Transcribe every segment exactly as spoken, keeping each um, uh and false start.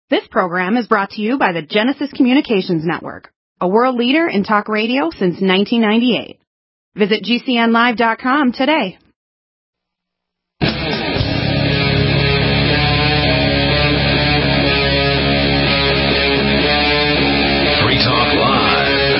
This program is brought to you by the Genesis Communications Network, a world leader in talk radio since nineteen ninety-eight. Visit G C N live dot com today. Free Talk Live.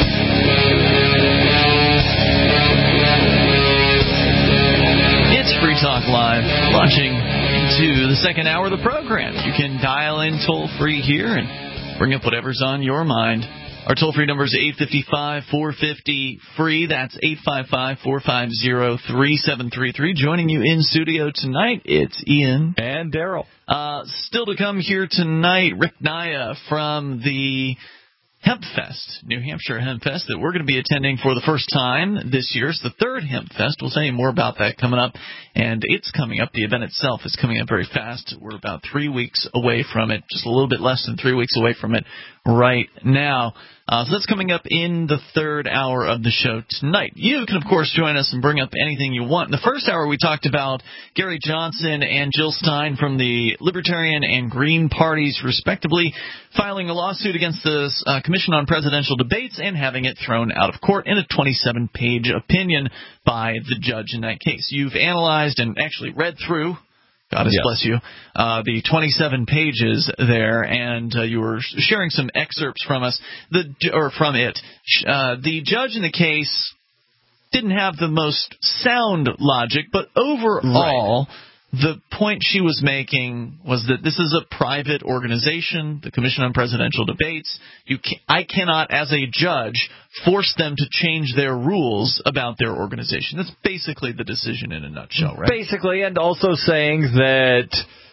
It's Free Talk Live, launching into the second hour of the program. You can dial in toll-free here and bring up whatever's on your mind. Our toll-free number is eight five five, four five zero, free. That's eight five five, four five zero, three seven three three. Joining you in studio tonight, it's Ian. And Daryl. Uh, still to come here tonight, Rick Naya from the HempFest, New Hampshire HempFest, that we're going to be attending for the first time this year. It's the third HempFest. We'll tell you more about that coming up. And it's coming up. The event itself is coming up very fast. We're about three weeks away from it, just a little bit less than three weeks away from it right now. Uh, so that's coming up in the third hour of the show tonight. You can, of course, join us and bring up anything you want. In the first hour, we talked about Gary Johnson and Jill Stein from the Libertarian and Green parties, respectively, filing a lawsuit against the uh, Commission on Presidential Debates and having it thrown out of court in a twenty-seven page opinion by the judge in that case. You've analyzed and actually read through, God yes. bless you, uh, the twenty-seven pages there, and uh, you were sharing some excerpts from us, the or from it. Uh, the judge in the case didn't have the most sound logic, but overall, right. The point she was making was that this is a private organization, the Commission on Presidential Debates. You can, I cannot, as a judge, force them to change their rules about their organization. That's basically the decision in a nutshell, right? Basically, and also saying that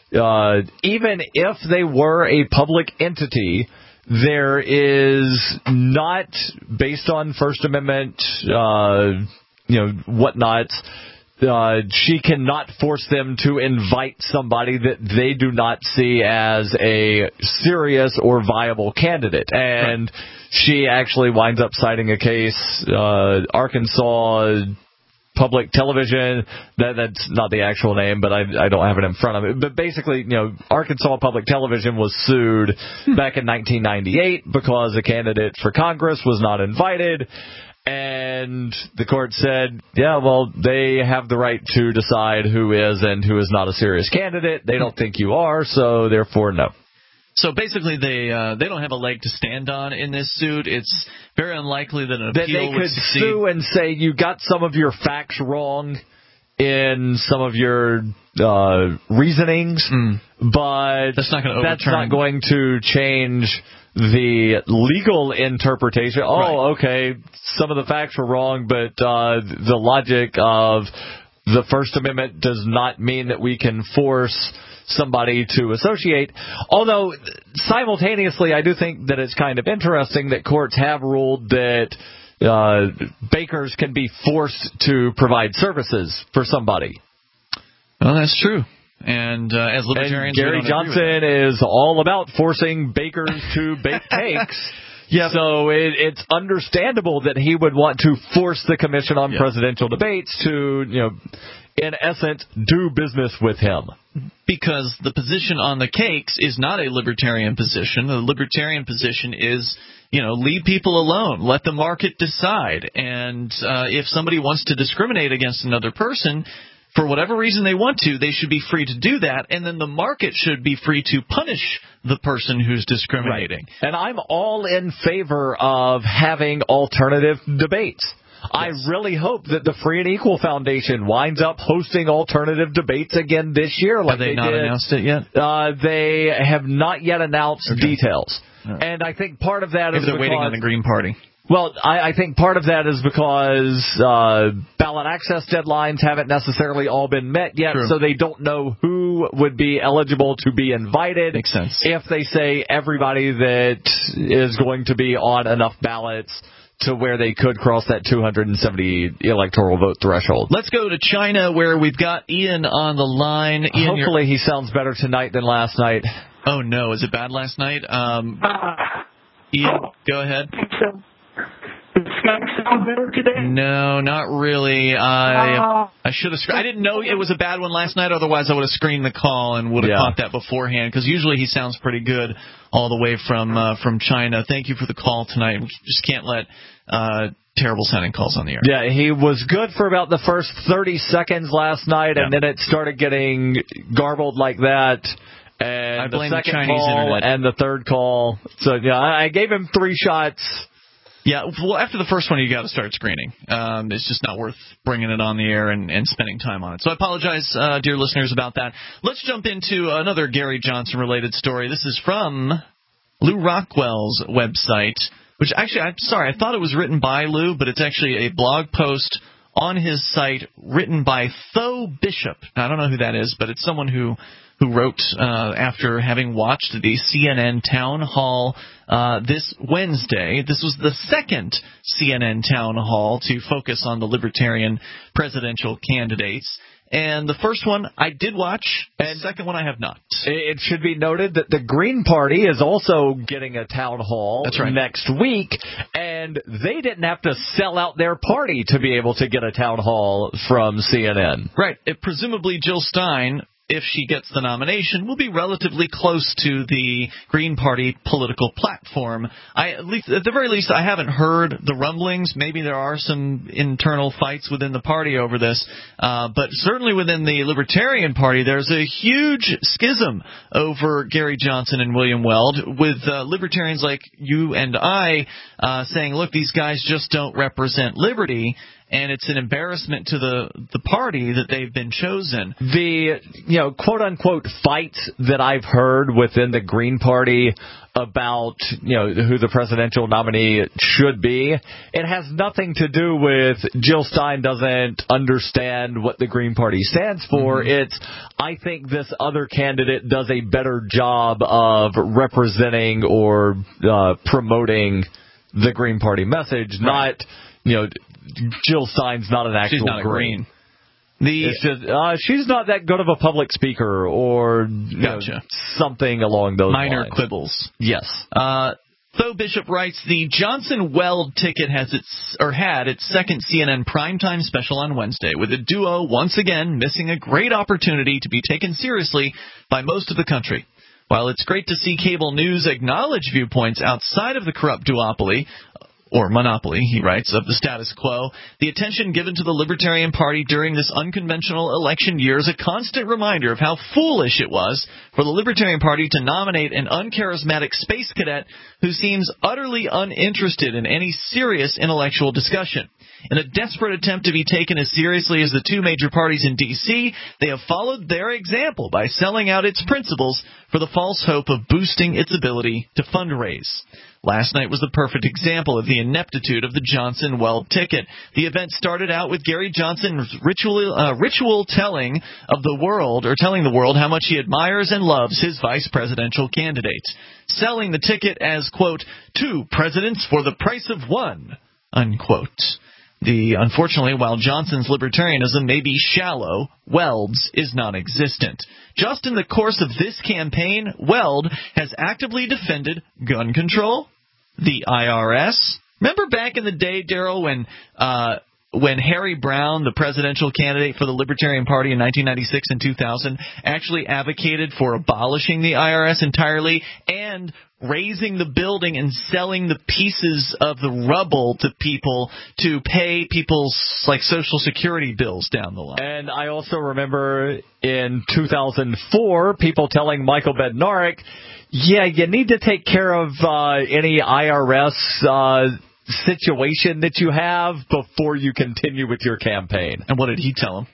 uh, even if they were a public entity, there is not, based on First Amendment, uh, you know, whatnots, Uh, she cannot force them to invite somebody that they do not see as a serious or viable candidate. And right. She actually winds up citing a case, uh, Arkansas Public Television. That, that's not the actual name, but I, I don't have it in front of it. But basically, you know, Arkansas Public Television was sued back in nineteen ninety-eight because a candidate for Congress was not invited. And the court said, yeah, well, they have the right to decide who is and who is not a serious candidate. They don't think you are, so therefore, no. So basically, they uh, they don't have a leg to stand on in this suit. It's very unlikely that an appeal that they would could succeed. Sue and say you got some of your facts wrong in some of your uh, reasonings, mm. but that's not going to that's not going to change the legal interpretation. Oh, right. Okay, some of the facts were wrong, but uh, the logic of the First Amendment does not mean that we can force somebody to associate. Although, simultaneously, I do think that it's kind of interesting that courts have ruled that uh, bakers can be forced to provide services for somebody. Well, that's true. And uh, as libertarians, and Gary Johnson is all about forcing bakers to bake cakes. Yeah. So it, it's understandable that he would want to force the Commission on yeah. Presidential Debates to, you know, in essence, do business with him. Because the position on the cakes is not a libertarian position. The libertarian position is, you know, leave people alone. Let the market decide. And uh, if somebody wants to discriminate against another person, for whatever reason they want to, they should be free to do that, and then the market should be free to punish the person who's discriminating. Right. And I'm all in favor of having alternative debates. Yes. I really hope that the Free and Equal Foundation winds up hosting alternative debates again this year. Like have they, they not did. announced it yet? Uh, they have not yet announced okay. details. Right. And I think part of that Maybe is they're because waiting on the Green Party. Well, I, I think part of that is because uh, ballot access deadlines haven't necessarily all been met yet, True. So they don't know who would be eligible to be invited. Makes sense. If they say everybody that is going to be on enough ballots to where they could cross that two hundred seventy electoral vote threshold. Let's go to China, where we've got Ian on the line. Ian, Hopefully you're... he sounds better tonight than last night. Oh, no. Is it bad last night? Um, Ian, go ahead. So, it's that sound better today? No, not really. I uh, I should have. I didn't know it was a bad one last night. Otherwise, I would have screened the call and would have yeah. caught that beforehand. Because usually he sounds pretty good all the way from uh, from China. Thank you for the call tonight. We just can't let uh, terrible sounding calls on the air. Yeah, he was good for about the first thirty seconds last night, yeah. and then it started getting garbled like that. And I blame the second the Chinese call internet. and the third call. So yeah, I gave him three shots. Yeah, well, after the first one, you got to start screening. Um, it's just not worth bringing it on the air and, and spending time on it. So I apologize, uh, dear listeners, about that. Let's jump into another Gary Johnson-related story. This is from Lou Rockwell's website, which actually, I'm sorry, I thought it was written by Lou, but it's actually a blog post on his site written by Tho Bishop. Now, I don't know who that is, but it's someone who who wrote uh, after having watched the C N N town hall uh, this Wednesday. This was the second C N N town hall to focus on the Libertarian presidential candidates. And the first one I did watch, and the second one I have not. It should be noted that the Green Party is also getting a town hall That's right. next week, and they didn't have to sell out their party to be able to get a town hall from C N N. Right. It, presumably Jill Stein, if she gets the nomination, will be relatively close to the Green Party political platform. I, at least, at the very least, I haven't heard the rumblings. Maybe there are some internal fights within the party over this. Uh, but certainly within the Libertarian Party, there's a huge schism over Gary Johnson and William Weld, with uh, libertarians like you and I uh, saying, look, these guys just don't represent liberty. And it's an embarrassment to the the party that they've been chosen. The, you know, quote-unquote fights that I've heard within the Green Party about, you know, who the presidential nominee should be, it has nothing to do with Jill Stein doesn't understand what the Green Party stands for. Mm-hmm. It's, I think this other candidate does a better job of representing or uh, promoting the Green Party message, right. not, you know, Jill Stein's not an actual She's not green. green. The it's just, uh, she's not that good of a public speaker, or you gotcha. know, something along those minor lines. quibbles. Yes. Uh, Tho Bishop writes, the Johnson-Weld ticket has its or had its second C N N primetime special on Wednesday, with the duo once again missing a great opportunity to be taken seriously by most of the country. While it's great to see cable news acknowledge viewpoints outside of the corrupt duopoly, or monopoly, he writes, of the status quo, the attention given to the Libertarian Party during this unconventional election year is a constant reminder of how foolish it was for the Libertarian Party to nominate an uncharismatic space cadet who seems utterly uninterested in any serious intellectual discussion. In a desperate attempt to be taken as seriously as the two major parties in D C, they have followed their example by selling out its principles for the false hope of boosting its ability to fundraise. Last night was the perfect example of the ineptitude of the Johnson-Weld ticket. The event started out with Gary Johnson's ritual, uh, ritual telling of the world, or telling the world how much he admires and loves his vice presidential candidate, selling the ticket as, quote, two presidents for the price of one, unquote. The, unfortunately, while Johnson's libertarianism may be shallow, Weld's is non-existent. Just in the course of this campaign, Weld has actively defended gun control, the I R S. Remember back in the day, Daryl, when uh, when Harry Brown, the presidential candidate for the Libertarian Party in nineteen ninety-six and two thousand, actually advocated for abolishing the I R S entirely and raising the building and selling the pieces of the rubble to people to pay people's like Social Security bills down the line. And I also remember in two thousand four, people telling Michael Bednarik, yeah, you need to take care of uh, any I R S uh, situation that you have before you continue with your campaign. And what did he tell him?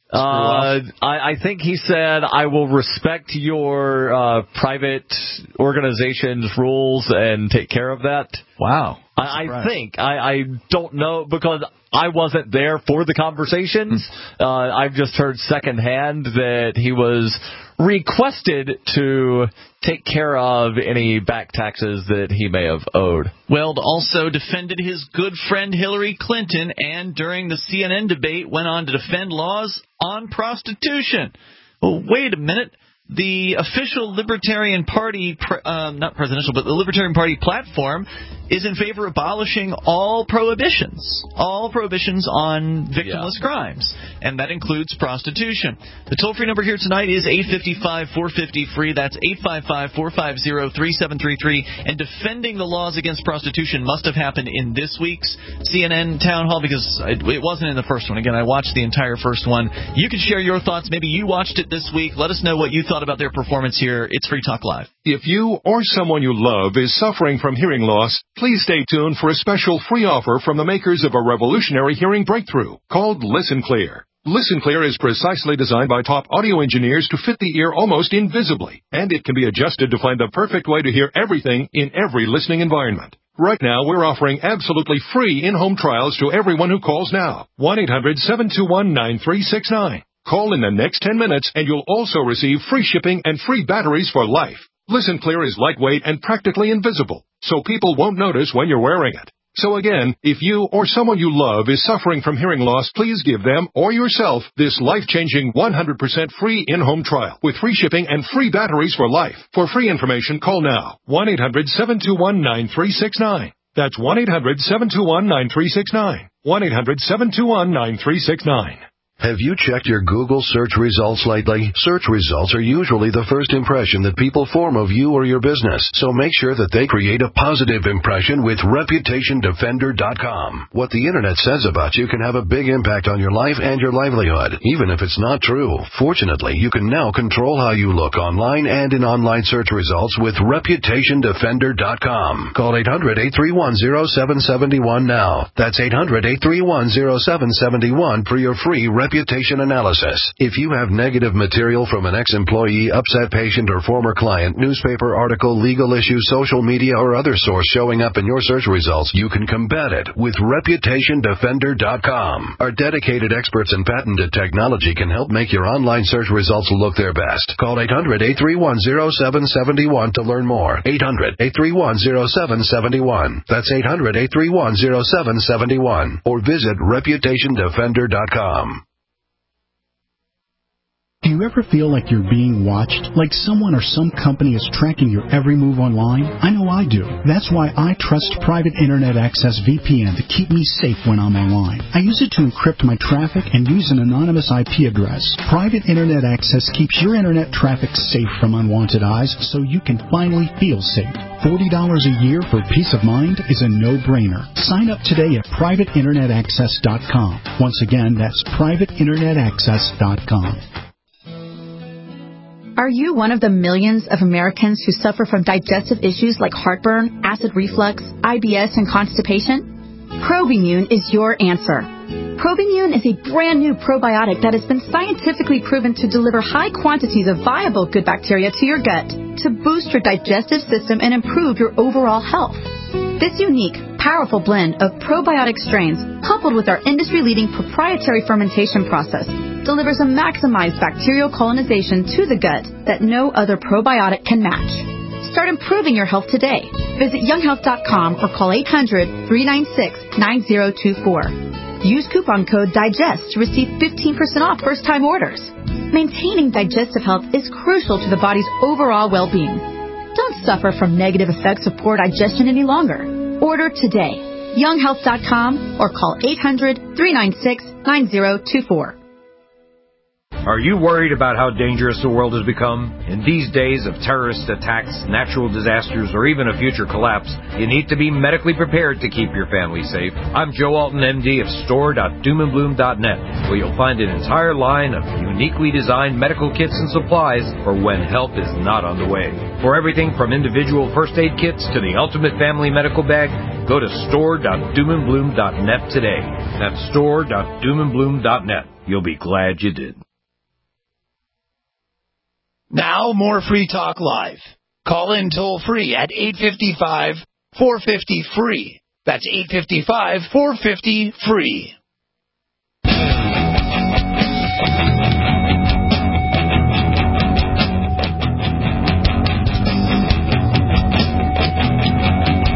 Uh, I, I think he said, I will respect your uh, private organization's rules and take care of that. Wow. I, I think. I, I don't know, because I wasn't there for the conversations. uh, I've just heard secondhand that he was requested to take care of any back taxes that he may have owed. Weld also defended his good friend Hillary Clinton, and during the C N N debate went on to defend laws on prostitution. Well, wait a minute. the official Libertarian Party, pre- um, not presidential, but the Libertarian Party platform is in favor of abolishing all prohibitions, all prohibitions on victimless yeah. crimes, and that includes prostitution. The toll-free number here tonight is eight five five, four five zero, free. That's eight five five, four five zero, three seven three three. And defending the laws against prostitution must have happened in this week's C N N town hall, because it, it wasn't in the first one. Again, I watched the entire first one. You can share your thoughts. Maybe you watched it this week. Let us know what you thought about their performance here. It's Free Talk Live. If you or someone you love is suffering from hearing loss, please stay tuned for a special free offer from the makers of a revolutionary hearing breakthrough called Listen Clear. Listen Clear is precisely designed by top audio engineers to fit the ear almost invisibly, and it can be adjusted to find the perfect way to hear everything in every listening environment. Right now, we're offering absolutely free in-home trials to everyone who calls now. one eight hundred, seven two one, nine three six nine. Call in the next ten minutes, and you'll also receive free shipping and free batteries for life. Listen Clear is lightweight and practically invisible, so people won't notice when you're wearing it. So again, if you or someone you love is suffering from hearing loss, please give them or yourself this life-changing one hundred percent free in-home trial with free shipping and free batteries for life. For free information, call now. one eight hundred, seven two one, nine three six nine. That's one eight hundred, seven two one, nine three six nine. one eight hundred, seven two one, nine three six nine. Have you checked your Google search results lately? Search results are usually the first impression that people form of you or your business, so make sure that they create a positive impression with Reputation Defender dot com. What the Internet says about you can have a big impact on your life and your livelihood, even if it's not true. Fortunately, you can now control how you look online and in online search results with Reputation Defender dot com. Call eight hundred, eight three one, zero seven seven one now. That's eight hundred, eight three one, zero seven seven one for your free reputation analysis. If you have negative material from an ex-employee, upset patient, or former client, newspaper article, legal issue, social media, or other source showing up in your search results, you can combat it with Reputation Defender dot com. Our dedicated experts in patented technology can help make your online search results look their best. Call eight hundred, eight three one, zero seven seven one to learn more. eight hundred, eight three one, zero seven seven one. That's eight hundred, eight three one, zero seven seven one. Or visit Reputation Defender dot com. Do you ever feel like you're being watched? Like someone or some company is tracking your every move online? I know I do. That's why I trust Private Internet Access V P N to keep me safe when I'm online. I use it to encrypt my traffic and use an anonymous I P address. Private Internet Access keeps your internet traffic safe from unwanted eyes so you can finally feel safe. forty dollars a year for peace of mind is a no-brainer. Sign up today at private internet access dot com. Once again, that's private internet access dot com. Are you one of the millions of Americans who suffer from digestive issues like heartburn, acid reflux, I B S, and constipation? Probimune is your answer. Probimune is a brand new probiotic that has been scientifically proven to deliver high quantities of viable good bacteria to your gut to boost your digestive system and improve your overall health. This unique, powerful blend of probiotic strains, coupled with our industry-leading proprietary fermentation process, delivers a maximized bacterial colonization to the gut that no other probiotic can match. Start improving your health today. Visit young health dot com or call eight hundred, three nine six, nine zero two four. Use coupon code DIGEST to receive fifteen percent off first-time orders. Maintaining digestive health is crucial to the body's overall well-being. Don't suffer from negative effects of poor digestion any longer. Order today. young health dot com or call eight hundred, three nine six, nine zero two four. Are you worried about how dangerous the world has become? In these days of terrorist attacks, natural disasters, or even a future collapse, you need to be medically prepared to keep your family safe. I'm Joe Alton, M D of store dot doom and bloom dot net, where you'll find an entire line of uniquely designed medical kits and supplies for when help is not on the way. For everything from individual first aid kits to the ultimate family medical bag, go to store dot doom and bloom dot net today. That's store dot doom and bloom dot net. You'll be glad you did. Now, more Free Talk Live. Call in toll-free at eight five five, four five zero, free. That's eight five five, four five zero, free.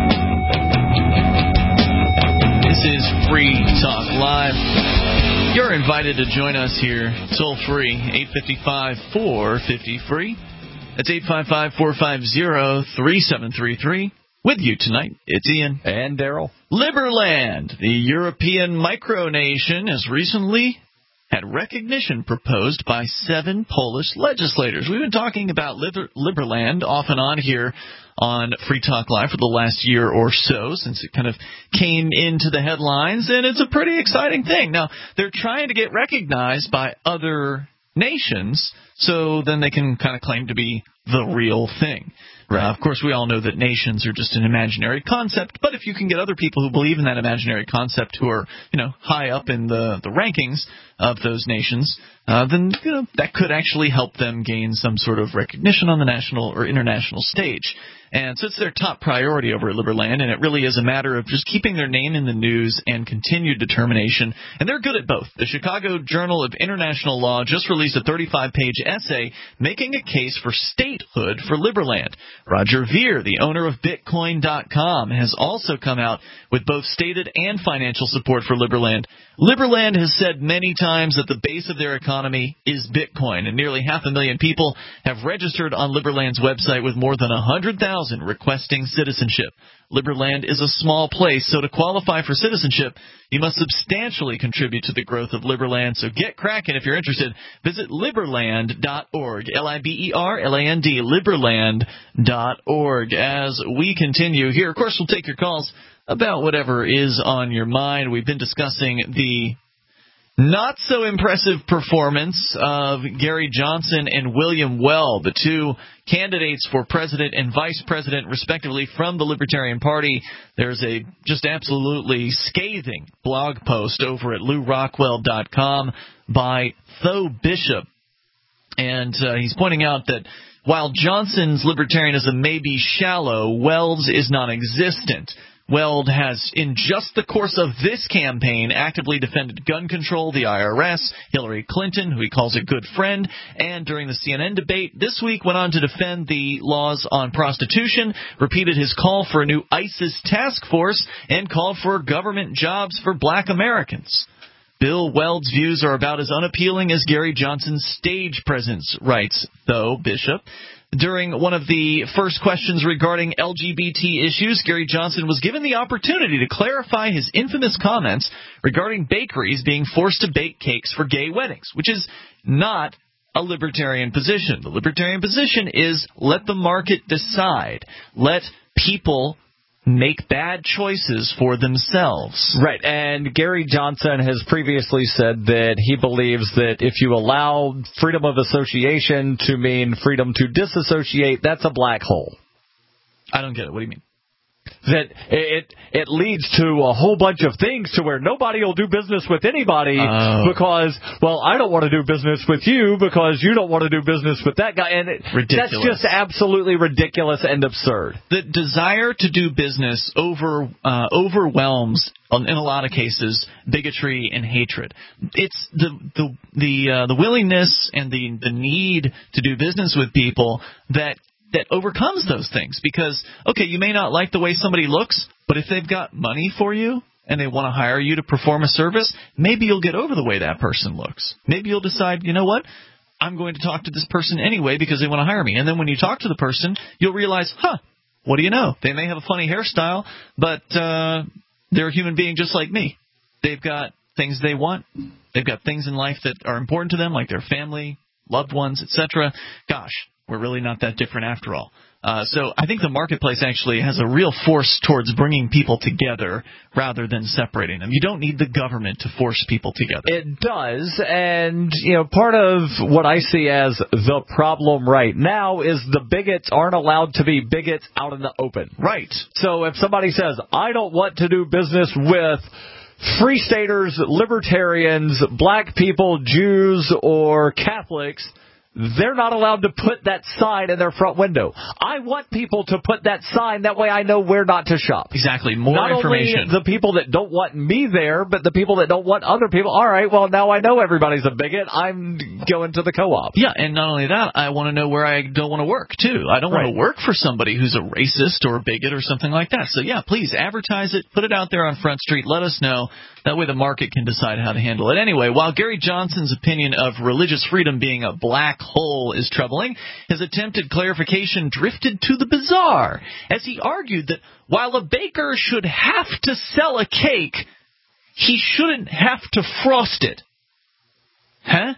This is Free Talk Live. Your You're invited to join us here toll free, eight five five, four five zero, free. That's eight five five, four five zero, three seven three three. With you tonight, it's Ian. And Daryl. Liberland, the European micronation, has recently had recognition proposed by seven Polish legislators. We've been talking about Liber- Liberland off and on here on Free Talk Live for the last year or so, since it kind of came into the headlines, and it's a pretty exciting thing. Now, they're trying to get recognized by other nations, so then they can kind of claim to be the real thing. Right. Uh, of course, we all know that nations are just an imaginary concept, but if you can get other people who believe in that imaginary concept who are, you know, high up in the, the rankings of those nations, uh, then, you know, that could actually help them gain some sort of recognition on the national or international stage. And so it's their top priority over at Liberland, and it really is a matter of just keeping their name in the news and continued determination. And they're good at both. The Chicago Journal of International Law just released a thirty-five page essay making a case for statehood for Liberland. Roger Ver, the owner of Bitcoin dot com, has also come out with both stated and financial support for Liberland. Liberland has said many times that the base of their economy is Bitcoin, and nearly half a million people have registered on Liberland's website with more than one hundred thousand requesting citizenship. Liberland is a small place, so to qualify for citizenship, you must substantially contribute to the growth of Liberland. So get cracking if you're interested. Visit liberland dot org, L I B E R L A N D, liberland dot org. As we continue here, of course, we'll take your calls about whatever is on your mind. We've been discussing the not-so-impressive performance of Gary Johnson and William Weld, the two candidates for president and vice president, respectively, from the Libertarian Party. There's a just absolutely scathing blog post over at lou rockwell dot com by Tho Bishop, and uh, he's pointing out that while Johnson's libertarianism may be shallow, Weld's is non-existent. Weld has, in just the course of this campaign, actively defended gun control, the I R S, Hillary Clinton, who he calls a good friend, and during the C N N debate this week went on to defend the laws on prostitution, repeated his call for a new ISIS task force, and called for government jobs for black Americans. Bill Weld's views are about as unappealing as Gary Johnson's stage presence, writes Tho Bishop. During one of the first questions regarding L G B T issues, Gary Johnson was given the opportunity to clarify his infamous comments regarding bakeries being forced to bake cakes for gay weddings, which is not a libertarian position. The libertarian position is let the market decide. Let people make bad choices for themselves. Right, and Gary Johnson has previously said that he believes that if you allow freedom of association to mean freedom to disassociate, that's a black hole. I don't get it. What do you mean? That it it leads to a whole bunch of things to where nobody will do business with anybody oh. because, well, I don't want to do business with you because you don't want to do business with that guy. And it, that's just absolutely ridiculous and absurd. The desire to do business over uh, overwhelms, in a lot of cases, bigotry and hatred. It's the the the, uh, the willingness and the the need to do business with people that that overcomes those things. Because, okay, you may not like the way somebody looks, but if they've got money for you and they want to hire you to perform a service, maybe you'll get over the way that person looks. Maybe you'll decide, you know what, I'm going to talk to this person anyway because they want to hire me. And then when you talk to the person, you'll realize, huh, what do you know? They may have a funny hairstyle, but uh, they're a human being just like me. They've got things they want. They've got things in life that are important to them, like their family, loved ones, et cetera. Gosh, we're really not that different after all. Uh, so I think the marketplace actually has a real force towards bringing people together rather than separating them. You don't need the government to force people together. It does, and you know, part of what I see as the problem right now is the bigots aren't allowed to be bigots out in the open. Right. So if somebody says, I don't want to do business with Free Staters, libertarians, black people, Jews, or Catholics, they're not allowed to put that sign in their front window. I want people to put that sign. That way I know where not to shop. Exactly. More not information. Not only the people that don't want me there, but the people that don't want other people. All right, well, now I know everybody's a bigot. I'm going to the co-op. Yeah, and not only that, I want to know where I don't want to work, too. I don't right. want to work for somebody who's a racist or a bigot or something like that. So, yeah, please advertise it. Put it out there on Front Street. Let us know. That way the market can decide how to handle it. Anyway, while Gary Johnson's opinion of religious freedom being a black hole is troubling, his attempted clarification drifted to the bizarre, as he argued that while a baker should have to sell a cake, he shouldn't have to frost it. Huh?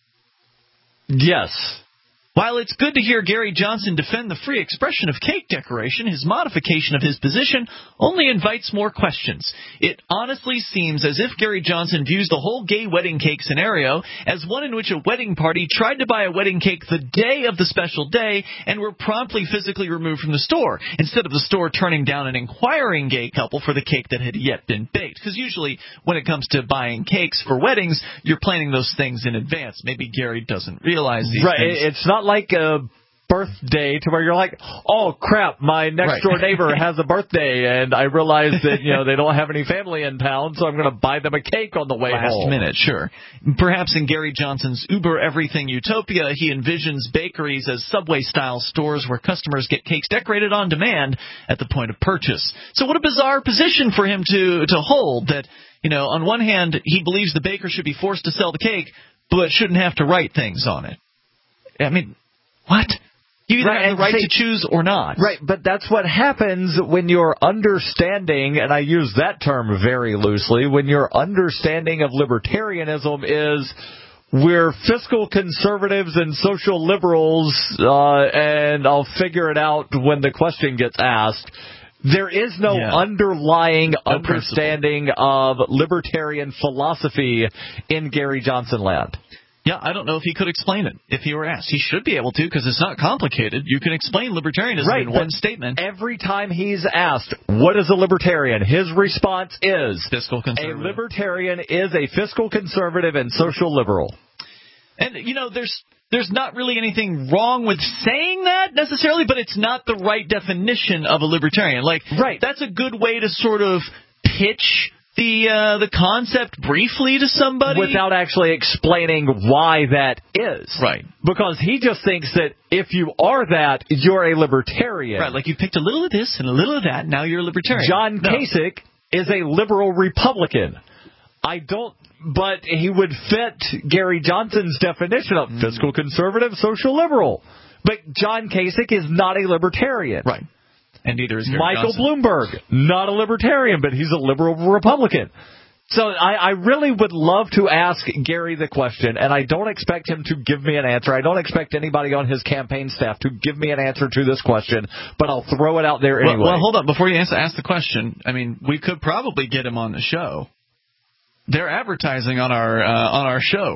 Yes. While it's good to hear Gary Johnson defend the free expression of cake decoration, his modification of his position only invites more questions. It honestly seems as if Gary Johnson views the whole gay wedding cake scenario as one in which a wedding party tried to buy a wedding cake the day of the special day and were promptly physically removed from the store, instead of the store turning down an inquiring gay couple for the cake that had yet been baked. Because usually when it comes to buying cakes for weddings, you're planning those things in advance. Maybe Gary doesn't realize these right. things. It's not like a birthday to where you're like, oh crap, my next door right. neighbor has a birthday, and I realize that you know they don't have any family in town, so I'm going to buy them a cake on the way Last home. minute, sure. Perhaps in Gary Johnson's Uber everything utopia, he envisions bakeries as Subway-style stores where customers get cakes decorated on demand at the point of purchase. So what a bizarre position for him to to hold. That you know, on one hand, he believes the baker should be forced to sell the cake, but shouldn't have to write things on it. I mean, what? You either right, have the right see, to choose or not. Right, but that's what happens when your understanding, and I use that term very loosely, when your understanding of libertarianism is we're fiscal conservatives and social liberals, uh, and I'll figure it out when the question gets asked. There is no yeah. underlying no understanding principle. of libertarian philosophy in Gary Johnson land. Yeah, I don't know if he could explain it if he were asked. He should be able to because it's not complicated. You can explain libertarianism right, in one statement. Every time he's asked, what is a libertarian? His response is, fiscal conservative. A libertarian is a fiscal conservative and social liberal. And, you know, there's there's not really anything wrong with saying that necessarily, but it's not the right definition of a libertarian. Like, right. that's a good way to sort of pitch the uh, the concept briefly to somebody without actually explaining why that is. Right. Because he just thinks that if you are that, you're a libertarian. Right, like you picked a little of this and a little of that, now you're a libertarian. John no. Kasich is a liberal Republican. I don't, but he would fit Gary Johnson's definition of mm. fiscal conservative, social liberal. But John Kasich is not a libertarian. Right. And neither is Gary Michael Johnson. Bloomberg, not a libertarian, but he's a liberal Republican. So I, I really would love to ask Gary the question, and I don't expect him to give me an answer. I don't expect anybody on his campaign staff to give me an answer to this question, but I'll throw it out there anyway. Well, well hold on. Before you answer, ask the question, I mean, we could probably get him on the show. They're advertising on our uh, on our show.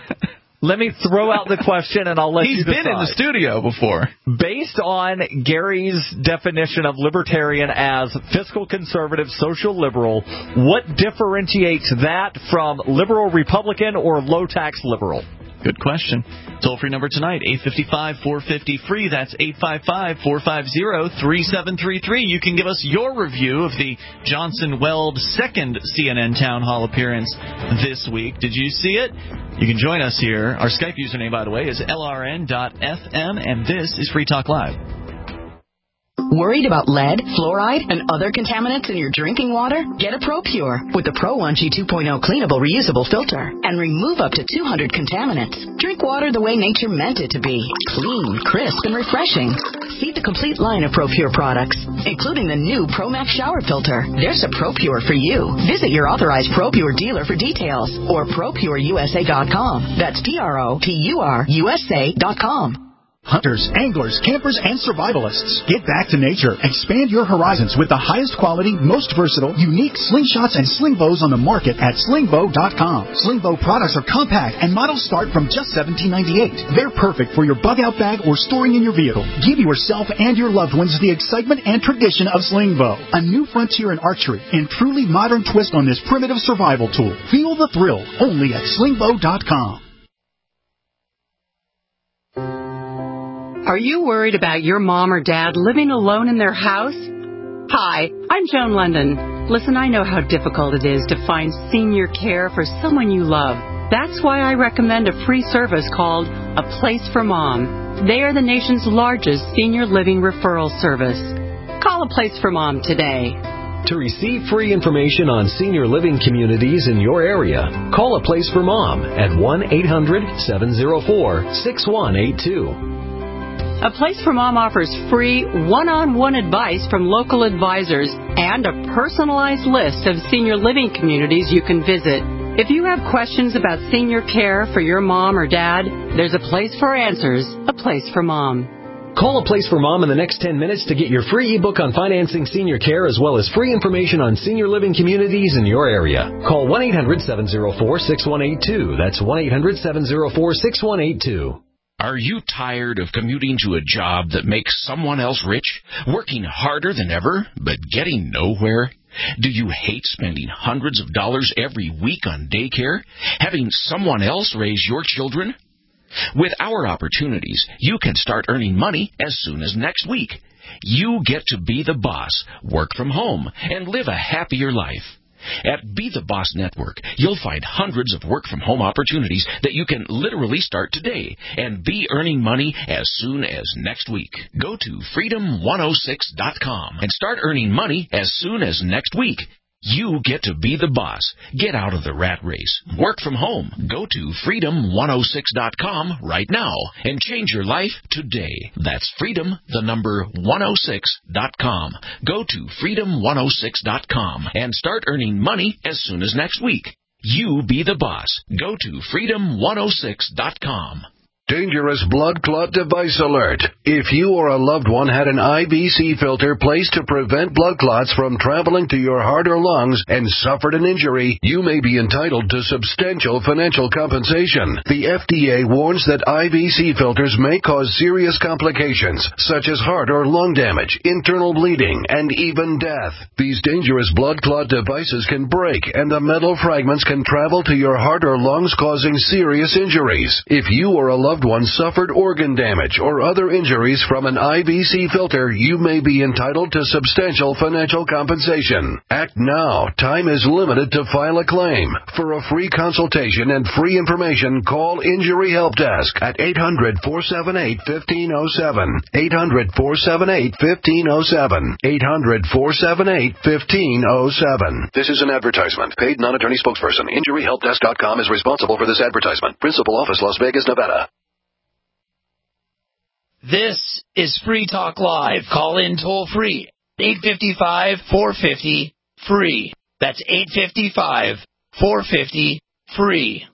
Let me throw out the question, and I'll let He's you decide. He's been in the studio before. Based on Gary's definition of libertarian as fiscal conservative, social liberal, what differentiates that from liberal Republican or low-tax liberal? Good question. Toll-free number tonight, eight five five, four five zero, free. That's eight five five, four five zero, three seven three three. You can give us your review of the Johnson Weld second C N N Town Hall appearance this week. Did you see it? You can join us here. Our Skype username, by the way, is L R N dot F M, and this is Free Talk Live. Worried about lead, fluoride, and other contaminants in your drinking water? Get a ProPure with the Pro one G two point oh cleanable reusable filter and remove up to two hundred contaminants. Drink water the way nature meant it to be. Clean, crisp, and refreshing. See the complete line of ProPure products, including the new ProMax shower filter. There's a ProPure for you. Visit your authorized ProPure dealer for details or Pro Pure U S A dot com. That's P R O P U R U S A dot com. Hunters, anglers, campers, and survivalists. Get back to nature. Expand your horizons with the highest quality, most versatile, unique slingshots and sling bows on the market at sling bow dot com. Sling bow products are compact and models start from just seventeen ninety-eight. They're perfect for your bug out bag or storing in your vehicle. Give yourself and your loved ones the excitement and tradition of sling bow, a new frontier in archery and truly modern twist on this primitive survival tool. Feel the thrill only at sling bow dot com. Are you worried about your mom or dad living alone in their house? Hi, I'm Joan London. Listen, I know how difficult it is to find senior care for someone you love. That's why I recommend a free service called A Place for Mom. They are the nation's largest senior living referral service. Call A Place for Mom today. To receive free information on senior living communities in your area, call A Place for Mom at one eight hundred seven oh four six one eight two. A Place for Mom offers free one-on-one advice from local advisors and a personalized list of senior living communities you can visit. If you have questions about senior care for your mom or dad, there's a place for answers, A Place for Mom. Call A Place for Mom in the next ten minutes to get your free ebook on financing senior care as well as free information on senior living communities in your area. Call one eight hundred seven oh four six one eight two. That's one eight hundred seven oh four six one eight two. Are you tired of commuting to a job that makes someone else rich, working harder than ever, but getting nowhere? Do you hate spending hundreds of dollars every week on daycare, having someone else raise your children? With our opportunities, you can start earning money as soon as next week. You get to be the boss, work from home, and live a happier life. At Be the Boss Network, you'll find hundreds of work-from-home opportunities that you can literally start today and be earning money as soon as next week. Go to freedom one oh six dot com and start earning money as soon as next week. You get to be the boss. Get out of the rat race. Work from home. Go to freedom one oh six dot com right now and change your life today. That's freedom, the number one oh six dot com. Go to freedom one oh six dot com and start earning money as soon as next week. You be the boss. Go to freedom one oh six dot com. Dangerous blood clot device alert. If you or a loved one had an I V C filter placed to prevent blood clots from traveling to your heart or lungs and suffered an injury, you may be entitled to substantial financial compensation. The F D A warns that I V C filters may cause serious complications, such as heart or lung damage, internal bleeding, and even death. These dangerous blood clot devices can break, and the metal fragments can travel to your heart or lungs, causing serious injuries. If you or a loved one suffered organ damage or other injuries from an I V C filter, you may be entitled to substantial financial compensation. Act now. Time is limited to file a claim. For a free consultation and free information, call Injury Help Desk at eight hundred, four seven eight, one five oh seven. eight hundred, four seven eight, one five oh seven. eight hundred, four seven eight, one five oh seven. This is an advertisement. Paid non-attorney spokesperson. Injury Help Desk dot com is responsible for this advertisement. Principal office, Las Vegas, Nevada. This is Free Talk Live. Call in toll free. eight five five, four five zero, free. That's eight five five, four five zero, free.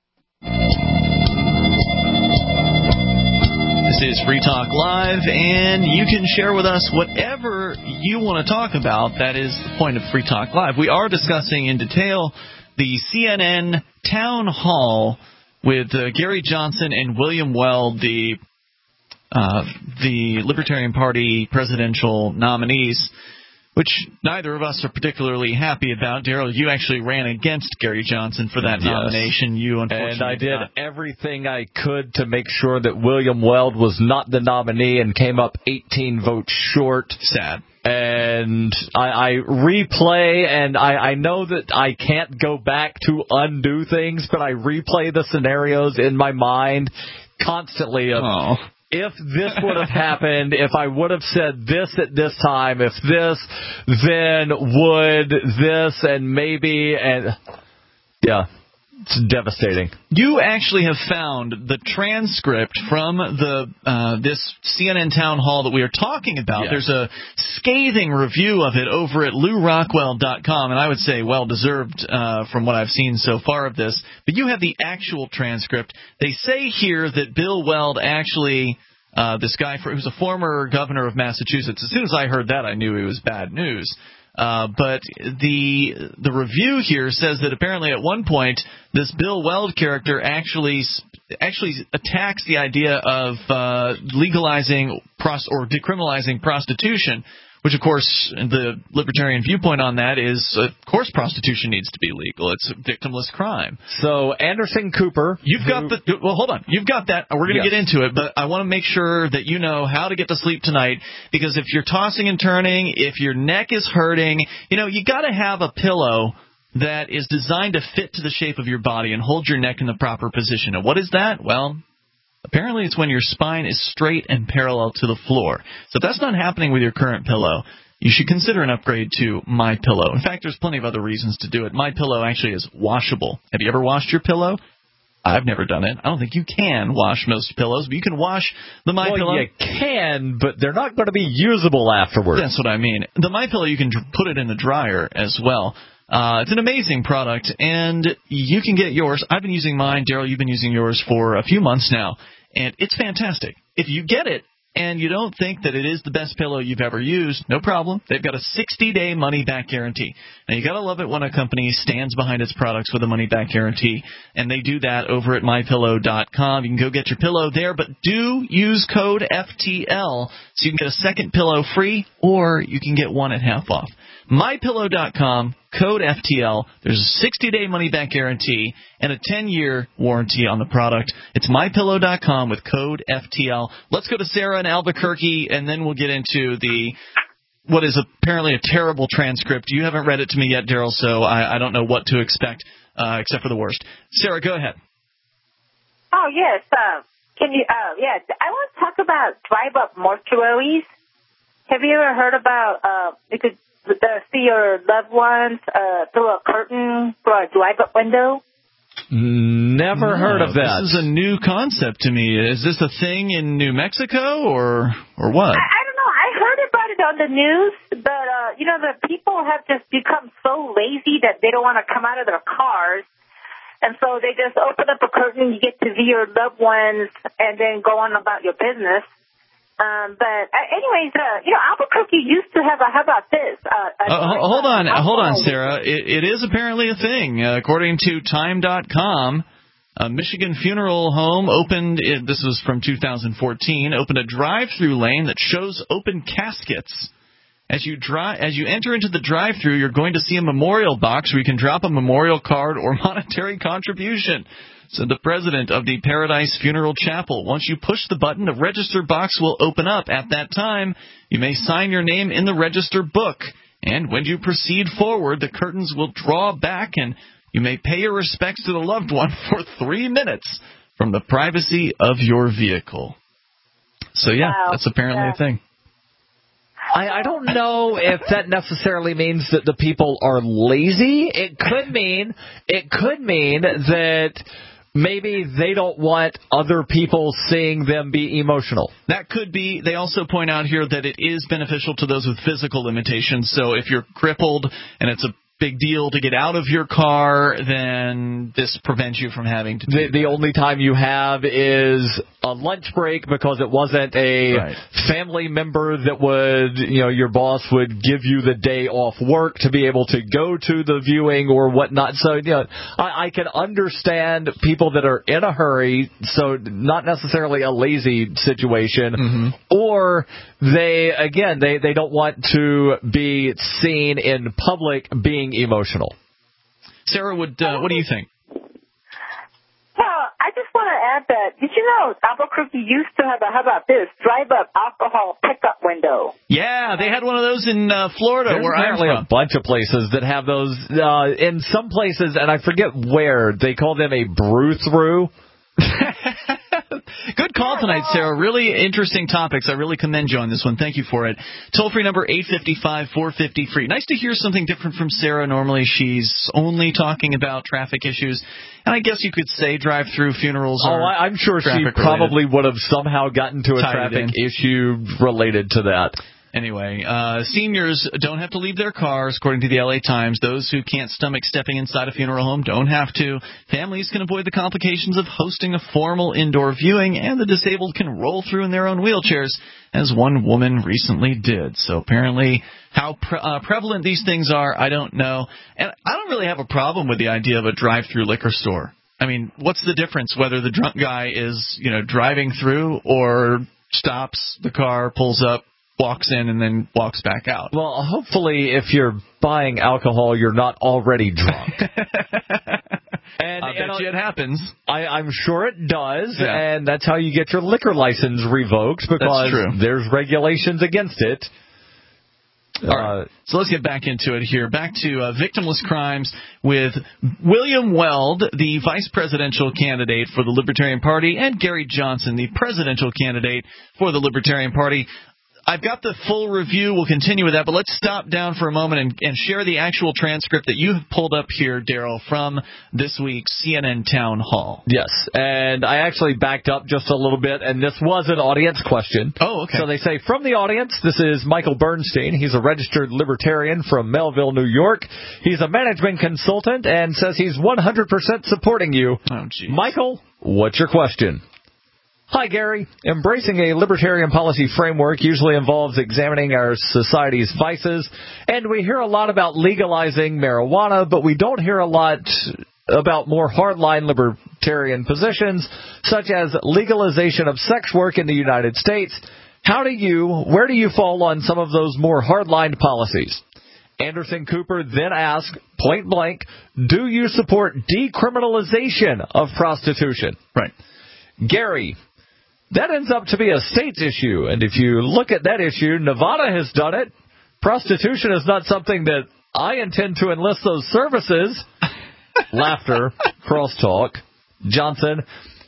This is Free Talk Live, and you can share with us whatever you want to talk about. That is the point of Free Talk Live. We are discussing in detail the C N N town hall with uh, Gary Johnson and William Weld, the Uh, the Libertarian Party presidential nominees, which neither of us are particularly happy about. Daryl, you actually ran against Gary Johnson for that yes. nomination. You unfortunately And I did not. everything I could to make sure that William Weld was not the nominee and came up eighteen votes short. Sad. And I, I replay, and I, I know that I can't go back to undo things, but I replay the scenarios in my mind constantly of... Oh. If this would have happened, if I would have said this at this time, if this, then would this, and maybe, and yeah, it's devastating. You actually have found the transcript from the uh, this C N N town hall that we are talking about. Yes. There's a scathing review of it over at Lew Rockwell dot com, and I would say well-deserved uh, from what I've seen so far of this. But you have the actual transcript. They say here that Bill Weld actually, uh, this guy for, who's a former governor of Massachusetts, as soon as I heard that, I knew it was bad news. Uh, but the the review here says that apparently at one point this Bill Weld character actually actually attacks the idea of uh, legalizing prost- or decriminalizing prostitution, which, of course, the libertarian viewpoint on that is, of course, prostitution needs to be legal. It's a victimless crime. So Anderson Cooper, you've who, got the well. Hold on, you've got that. We're going to yes. get into it, but I want to make sure that you know how to get to sleep tonight. Because if you're tossing and turning, if your neck is hurting, you know you got to have a pillow that is designed to fit to the shape of your body and hold your neck in the proper position. And what is that? Well, apparently it's when your spine is straight and parallel to the floor. So if that's not happening with your current pillow, you should consider an upgrade to MyPillow. In fact, there's plenty of other reasons to do it. MyPillow actually is washable. Have you ever washed your pillow? I've never done it. I don't think you can wash most pillows, but you can wash the MyPillow. Well, you can, but they're not going to be usable afterwards. That's what I mean. The MyPillow, you can put it in the dryer as well. Uh, it's an amazing product, and you can get yours. I've been using mine. Daryl, you've been using yours for a few months now, and it's fantastic. If you get it and you don't think that it is the best pillow you've ever used, no problem. They've got a sixty-day money-back guarantee. Now, you got to love it when a company stands behind its products with a money-back guarantee, and they do that over at my pillow dot com. You can go get your pillow there, but do use code F T L so you can get a second pillow free, or you can get one at half off. my pillow dot com, code F T L. There's a sixty-day money-back guarantee and a ten-year warranty on the product. It's my pillow dot com with code F T L. Let's go to Sarah in Albuquerque, and then we'll get into the what is apparently a terrible transcript. You haven't read it to me yet, Daryl, so I, I don't know what to expect uh, except for the worst. Sarah, go ahead. Oh, yes. Uh, can you? Uh, yes, I want to talk about drive-up mortuaries. Have you ever heard about uh, you could uh, see your loved ones uh, through a curtain for a drive-up window? Never no, heard of that. This is a new concept to me. Is this a thing in New Mexico or or what? I, I don't know. I heard about it on the news, but, uh, you know, the people have just become so lazy that they don't want to come out of their cars. And so they just open up a curtain, you get to view your loved ones, and then go on about your business. Um, but uh, anyways, uh, you know, Albuquerque used to have a, how about this? Uh, a, uh, hold on, hold on, Sarah. It, it is apparently a thing. Uh, according to time dot com, a Michigan funeral home opened, it, this was from two thousand fourteen, opened a drive-through lane that shows open caskets. As you dri- as you enter into the drive-through, you're going to see a memorial box where you can drop a memorial card or monetary contribution, said the president of the Paradise Funeral Chapel. Once you push the button, the register box will open up. At that time, you may sign your name in the register book. And when you proceed forward, the curtains will draw back and you may pay your respects to the loved one for three minutes from the privacy of your vehicle. So, yeah, wow. That's apparently yeah. a thing. I, I don't know if that necessarily means that the people are lazy. It could mean it could mean that maybe they don't want other people seeing them be emotional. That could be. They also point out here that it is beneficial to those with physical limitations. So if you're crippled and it's a big deal to get out of your car, then this prevents you from having to do the, the only time you have is a lunch break because it wasn't a right. family member that would, you know, your boss would give you the day off work to be able to go to the viewing or whatnot. So, you know, I, I can understand people that are in a hurry, so not necessarily a lazy situation, mm-hmm. or they, again, they, they don't want to be seen in public being emotional. Sarah, would uh, what do you think? Well, I just want to add that, did you know Albuquerque used to have a, how about this, drive-up alcohol pickup window? Yeah, they had one of those in uh, Florida. There's where apparently I'm from. a bunch of places that have those. Uh, in some places, and I forget where, they call them a brew-through. Good call tonight, Sarah. Really interesting topics. I really commend you on this one. Thank you for it. Toll-free number eight five five, four five zero, free. Nice to hear something different from Sarah. Normally she's only talking about traffic issues. And I guess you could say drive-through funerals are Oh, I'm sure she related. probably would have somehow gotten to a Tied traffic issue related to that. Anyway, uh, seniors don't have to leave their cars, according to the L A Times. Those who can't stomach stepping inside a funeral home don't have to. Families can avoid the complications of hosting a formal indoor viewing, and the disabled can roll through in their own wheelchairs, as one woman recently did. So apparently how pre- uh, prevalent these things are, I don't know. And I don't really have a problem with the idea of a drive-through liquor store. I mean, what's the difference whether the drunk guy is, you know, driving through or stops the car, pulls up, walks in and then walks back out. Well, hopefully if you're buying alcohol, you're not already drunk. And, I bet and, you it happens. I, I'm sure it does, yeah. and that's how you get your liquor license revoked, because there's regulations against it. All right. Uh, so let's get back into it here. Back to uh, victimless crimes with William Weld, the vice presidential candidate for the Libertarian Party, and Gary Johnson, the presidential candidate for the Libertarian Party. I've got the full review. We'll continue with that, but let's stop down for a moment and, and share the actual transcript that you've pulled up here, Daryl, from this week's C N N Town Hall. Yes, and I actually backed up just a little bit, and this was an audience question. Oh, okay. So they say, from the audience, this is Michael Bernstein. He's a registered libertarian from Melville, New York. He's a management consultant and says he's one hundred percent supporting you. Oh, geez. Michael, what's your question? Hi, Gary. Embracing a libertarian policy framework usually involves examining our society's vices, and we hear a lot about legalizing marijuana, but we don't hear a lot about more hardline libertarian positions, such as legalization of sex work in the United States. How do you, where do you fall on some of those more hardline policies? Anderson Cooper then asked, point blank, do you support decriminalization of prostitution? Right. Gary, that ends up to be a state's issue, and if you look at that issue, Nevada has done it. Prostitution is not something that I intend to enlist those services. Laughter, crosstalk. Johnson,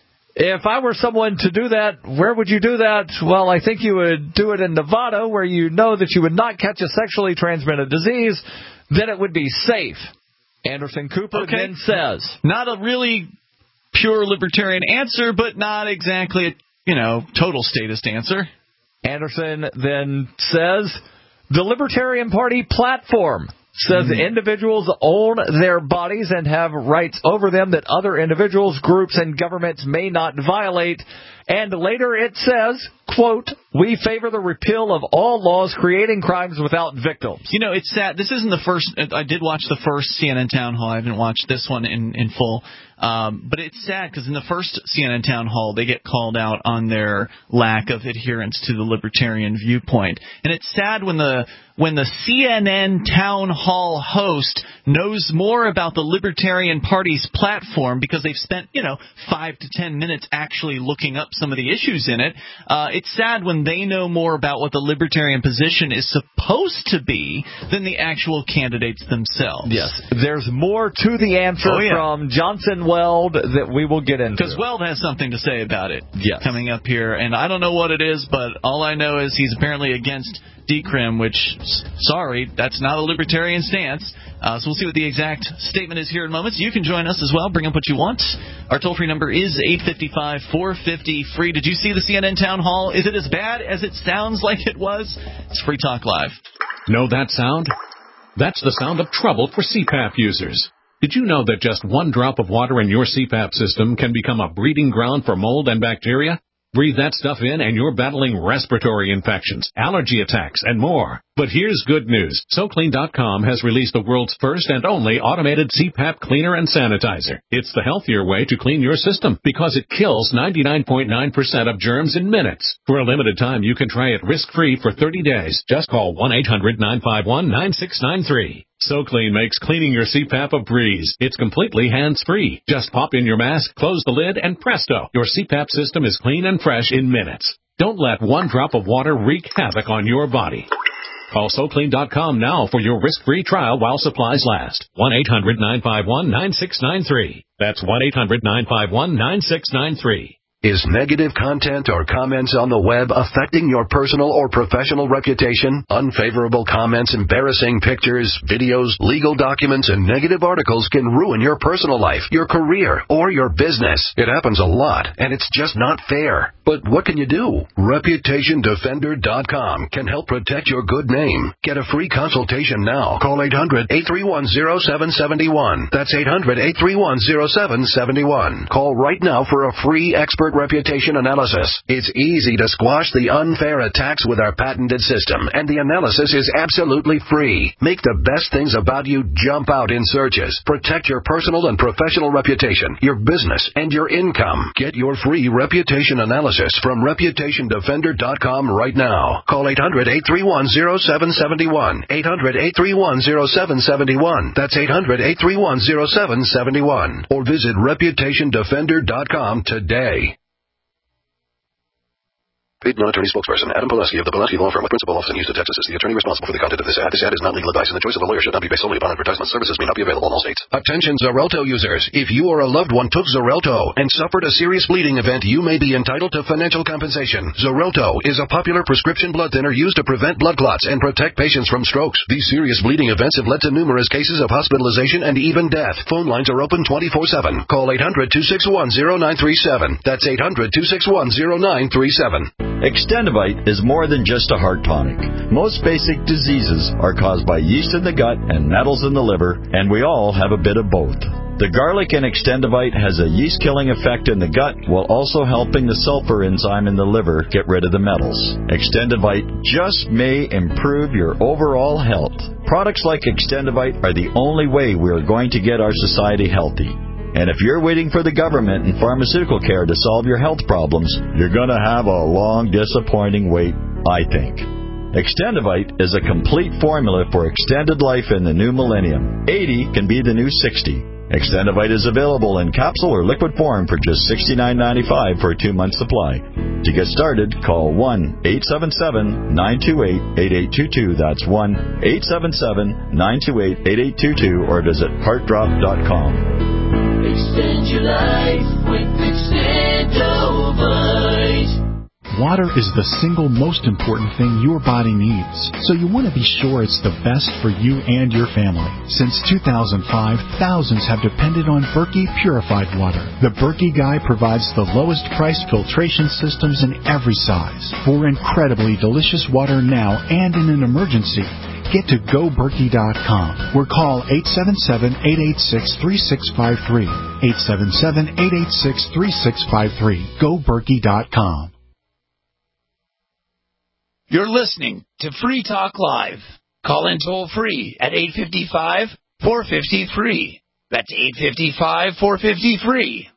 if I were someone to do that, where would you do that? Well, I think you would do it in Nevada, where you know that you would not catch a sexually transmitted disease. Then it would be safe. Anderson Cooper okay. then says, not a really pure libertarian answer, but not exactly a, you know, total statist answer. Anderson then says, the Libertarian Party platform says mm. individuals own their bodies and have rights over them that other individuals, groups, and governments may not violate. And later it says, quote, we favor the repeal of all laws creating crimes without victims. You know, it's sad. This isn't the first. I did watch the first C N N Town Hall. I haven't watched this one in, in full. Um, but it's sad because in the first C N N Town Hall, they get called out on their lack of adherence to the libertarian viewpoint. And it's sad when the when the C N N Town Hall host knows more about the Libertarian Party's platform because they've spent, you know, five to ten minutes actually looking up some of the issues in it. Uh, it's sad when they know more about what the libertarian position is supposed to be than the actual candidates themselves. Yes. There's more to the answer oh, yeah. from Johnson Weld that we will get into. Because Weld has something to say about it yes. coming up here. And I don't know what it is, but all I know is he's apparently against decrim, which, sorry, that's not a libertarian stance. Uh, so we'll see what the exact statement is here in moments. You can join us as well. Bring up what you want. Our toll-free number is eight five five, four five zero, free. Did you see the C N N Town Hall? Is it as bad as it sounds like it was? It's Free Talk Live. Know that sound? That's the sound of trouble for C PAP users. Did you know that just one drop of water in your C PAP system can become a breeding ground for mold and bacteria? Breathe that stuff in and you're battling respiratory infections, allergy attacks, and more. But here's good news. So Clean dot com has released the world's first and only automated C PAP cleaner and sanitizer. It's the healthier way to clean your system because it kills ninety-nine point nine percent of germs in minutes. For a limited time, you can try it risk-free for thirty days. Just call one eight hundred nine five one nine six nine three. SoClean makes cleaning your C PAP a breeze. It's completely hands-free. Just pop in your mask, close the lid, and presto, your C PAP system is clean and fresh in minutes. Don't let one drop of water wreak havoc on your body. Call So Clean dot com now for your risk-free trial while supplies last. one eight hundred nine five one nine six nine three. That's one eight hundred nine five one nine six nine three. Is negative content or comments on the web affecting your personal or professional reputation? Unfavorable comments, embarrassing pictures, videos, legal documents, and negative articles can ruin your personal life, your career, or your business. It happens a lot, and it's just not fair. But what can you do? Reputation Defender dot com can help protect your good name. Get a free consultation now. Call eight hundred eight three one zero seven seven one. That's eight hundred eight three one zero seven seven one. Call right now for a free expert reputation analysis. It's easy to squash the unfair attacks with our patented system, and the analysis is absolutely free. Make the best things about you jump out in searches. Protect your personal and professional reputation, your business, and your income. Get your free reputation analysis from reputation defender dot com right now. Call eight hundred, eight three one, zero seven seven one. eight hundred, eight three one, zero seven seven one. That's eight hundred, eight three one, zero seven seven one. Or visit reputation defender dot com today. Paid non-attorney spokesperson Adam Pulaski of the Pulaski Law Firm with principal office in Houston, Texas is the attorney responsible for the content of this ad. This ad is not legal advice, and the choice of a lawyer should not be based solely upon advertisement. Services may not be available in all states. Attention Xarelto users. If you or a loved one took Xarelto and suffered a serious bleeding event, you may be entitled to financial compensation. Xarelto is a popular prescription blood thinner used to prevent blood clots and protect patients from strokes. These serious bleeding events have led to numerous cases of hospitalization and even death. Phone lines are open twenty-four seven. Call eight hundred, two six one, zero nine three seven. That's eight hundred, two six one, zero nine three seven. Extendivite is more than just a heart tonic. Most basic diseases are caused by yeast in the gut and metals in the liver, and we all have a bit of both. The garlic in Extendivite has a yeast-killing effect in the gut while also helping the sulfur enzyme in the liver get rid of the metals. Extendivite just may improve your overall health. Products like Extendivite are the only way we are going to get our society healthy. And if you're waiting for the government and pharmaceutical care to solve your health problems, you're going to have a long, disappointing wait, I think. Extendivite is a complete formula for extended life in the new millennium. eighty can be the new sixty. Extendivite is available in capsule or liquid form for just sixty-nine ninety-five for a two-month supply. To get started, call one eight seven seven, nine two eight, eight eight two two. That's one eight seven seven, nine two eight, eight eight two two or visit heart drop dot com. Extend your life with Extendivite. Water is the single most important thing your body needs, so you want to be sure it's the best for you and your family. Since two thousand five, thousands have depended on Berkey purified water. The Berkey Guy provides the lowest priced filtration systems in every size for incredibly delicious water now and in an emergency. Get to go berkey dot com or call eight seven seven, eight eight six, three six five three. eight seven seven, eight eight six, three six five three. go berkey dot com. You're listening to Free Talk Live. Call in toll free at eight five five, four five zero, free. That's eight five five, four five zero, free.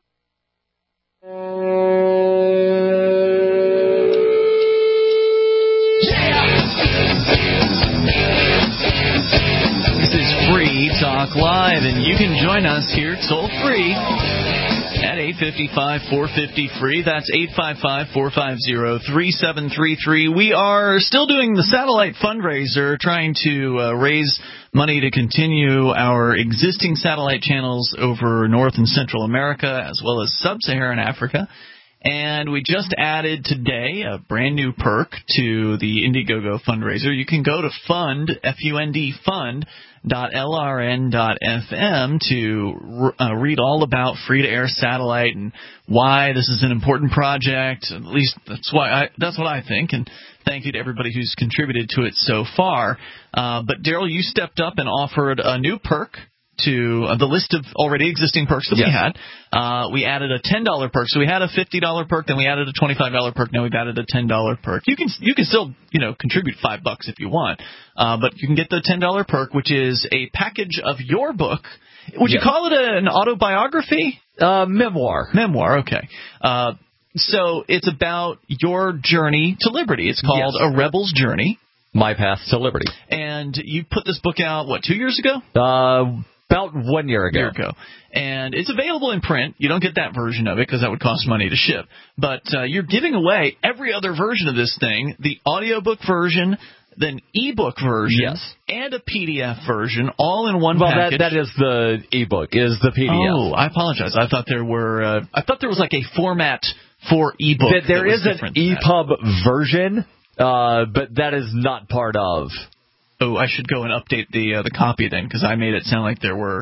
This is Free Talk Live, and you can join us here toll free at eight five five, four five zero, free. That's eight five five, four five zero, three seven three three. We are still doing the satellite fundraiser, trying to uh, raise money to continue our existing satellite channels over North and Central America, as well as Sub-Saharan Africa. And we just added today a brand new perk to the Indiegogo fundraiser. You can go to fund, F U N D, fund, dot L R N dot F M to uh, read all about free-to-air satellite and why this is an important project. At least that's why I, that's what I think. And thank you to everybody who's contributed to it so far. Uh, but Daryl, you stepped up and offered a new perk to uh, the list of already existing perks that yes. we had. Uh, we added a ten dollar perk. So we had a fifty dollar perk, then we added a twenty-five dollar perk, now we've added a ten dollar perk. You can you can still, you know, contribute five bucks if you want. Uh, but you can get the ten dollar perk, which is a package of your book. Would yes. you call it a, an autobiography? Uh, memoir. Memoir, okay. Uh, so it's about your journey to liberty. It's called yes. A Rebel's Journey. My Path to Liberty. And you put this book out, what, two years ago? Uh... About one year ago. year ago. And it's available in print. You don't get that version of it because that would cost money to ship. But uh, you're giving away every other version of this thing, the audiobook version, then ebook version, yes. and a P D F version, all in one well, package. Well, that, that is the ebook, is the P D F. Oh, I apologize. I thought there were. Uh, I thought there was like a format for ebook. That there that is an E P U B version, uh, but that is not part of. Oh, I should go and update the uh, the copy then, because I made it sound like there were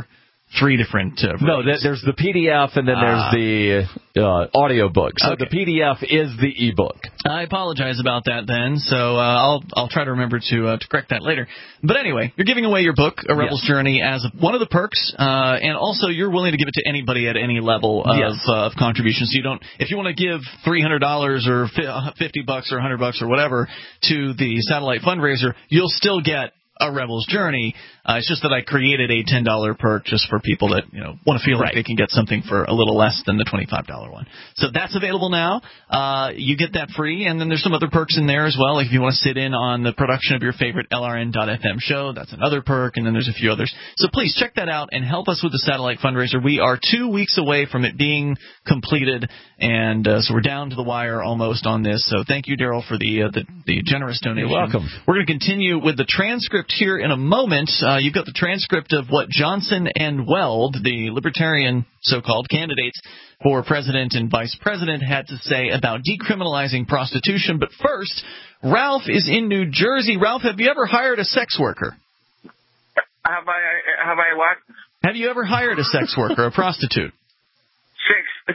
three different uh, No, th- there's the P D F and then Ah. there's the uh, audio book. So Okay. the P D F is the ebook. I apologize about that then, so uh, I'll I'll try to remember to uh, to correct that later. But anyway, you're giving away your book, A Rebel's Yes. Journey, as a, one of the perks, uh, and also you're willing to give it to anybody at any level of Yes. uh, of contribution. So you don't, if you want to give three hundred dollars or fifty bucks or one hundred bucks or whatever to the satellite fundraiser, you'll still get A Rebel's Journey. Uh, it's just that I created a ten dollar perk just for people that, you know, want to feel Right. like they can get something for a little less than the twenty-five dollar one. So that's available now. Uh, you get that free, and then there's some other perks in there as well. Like if you want to sit in on the production of your favorite L R N dot F M show, that's another perk, and then there's a few others. So please check that out and help us with the satellite fundraiser. We are two weeks away from it being completed, and uh, so we're down to the wire almost on this. So thank you, Daryl, for the, uh, the the generous donation. You're welcome. We're going to continue with the transcript here in a moment. Uh, you've got the transcript of what Johnson and Weld, the Libertarian so-called candidates for president and vice president, had to say about decriminalizing prostitution. But first, Ralph is in New Jersey. Ralph, have you ever hired a sex worker? Have I, have I what? Have you ever hired a sex worker, a prostitute? Six.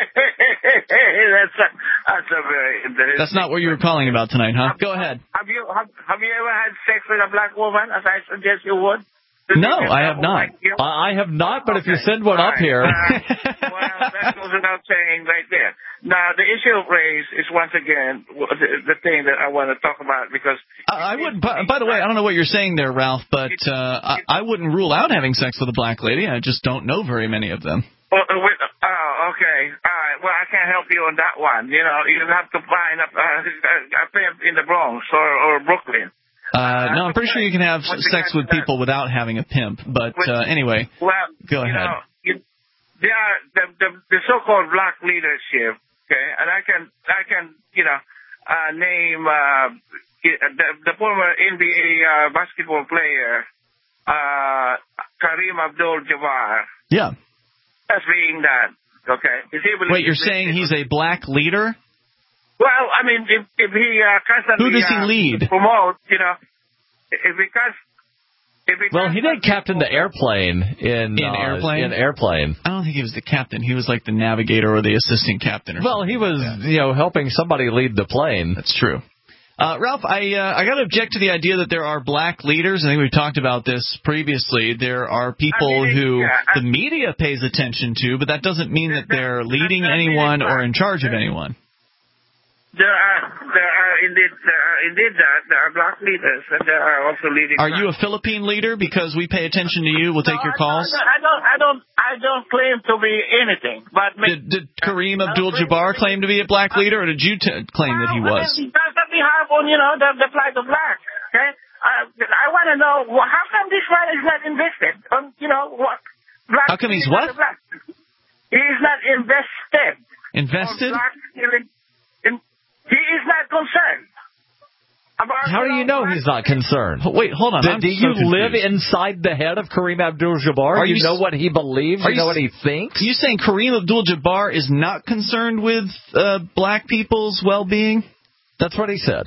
that's, a, that's a very interesting. That's not what you were calling about tonight, huh? Go ahead. Have you have, have you ever had sex with a black woman, as I suggest you would? No, I have not. I have not, but if you send one up here. Uh, well, that goes without saying right there. Now, the issue of race is once again the, the thing that I want to talk about because... I, I wouldn't. By, by the way, I don't know what you're saying there, Ralph, but uh, I, I wouldn't rule out having sex with a black lady. I just don't know very many of them. Oh, oh, okay. All right. Well, I can't help you on that one. You know, you have to find a, a, a pimp in the Bronx or, or Brooklyn. Uh, no, I'm pretty sure you can have sex with people without having a pimp. But uh, anyway, well, go you ahead. Know, you, they are the, the, the so-called black leadership. Okay, and I can I can you know uh, name uh, the, the former N B A uh, basketball player uh, Kareem Abdul-Jabbar. Yeah. As being that. Okay. Is he Wait, you're saying he's a black leader? Well, I mean, if, if he uh, constantly Who does he uh, lead? promote, you know, if because if he Well, he did captain the airplane in In uh, Airplane? In Airplane. I don't think he was the captain. He was like the navigator or the assistant captain. Or Well, he was, you know, helping somebody lead the plane. That's true. Uh, Ralph, I uh, I got to object to the idea that there are black leaders. I think we've talked about this previously. There are people I mean, who yeah, I, the media pays attention to, but that doesn't mean that they're leading anyone or in charge of anyone. There are there are indeed there are indeed that there are black leaders and there are also leading. Are you a Philippine leader? Because we pay attention to you, we'll take no, your calls. I don't I don't I don't claim to be anything. But Did, did Kareem Abdul-Jabbar claim to be a black leader, or did you t- claim that he was? Well, I mean, have on you know the the flight of black. Okay, uh, I want to know well, how come this man is not invested? On you know what? Black How come he's what? Black. He is not invested. Invested? Black, in, he is not concerned. About, How do you know he's not concerned? Wait, hold on. Do, I'm do so you confused. live inside the head of Kareem Abdul-Jabbar? Are Do you, you know s- what he believes? Are You know you what he thinks? Are you saying Kareem Abdul-Jabbar is not concerned with uh, black people's well-being? That's what he said.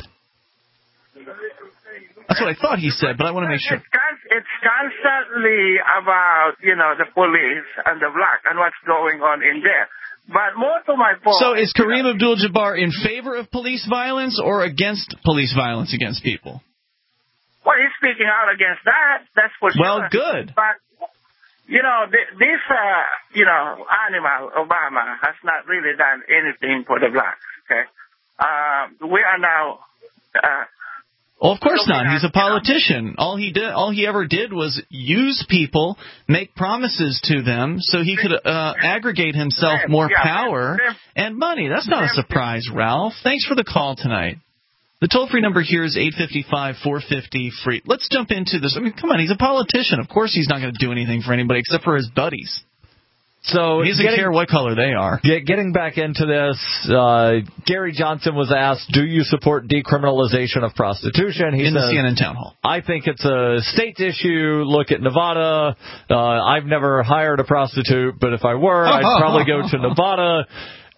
That's what I thought he said, but I want to make sure. It's, const- it's constantly about, you know, the police and the black and what's going on in there. But more to my point. So is Kareem Abdul-Jabbar in favor of police violence or against police violence against people? Well, he's speaking out against that. That's for sure. Well, good. But, you know, th- this, uh, you know, animal, Obama, has not really done anything for the blacks, okay? Uh, we are now... Uh, Well, of course not. He's a politician. All he did, all he ever did was use people, make promises to them, so he could uh, aggregate himself more power and money. That's not a surprise, Ralph. Thanks for the call tonight. The toll-free number here is eight five five, four five zero, free. Let's jump into this. I mean, come on, he's a politician. Of course he's not going to do anything for anybody except for his buddies. So He doesn't getting, care what color they are. get, getting back into this, uh, Gary Johnson was asked, do you support decriminalization of prostitution? He In the says, C N N town hall. I think it's a state issue. Look at Nevada. Uh, I've never hired a prostitute, but if I were, I'd probably go to Nevada.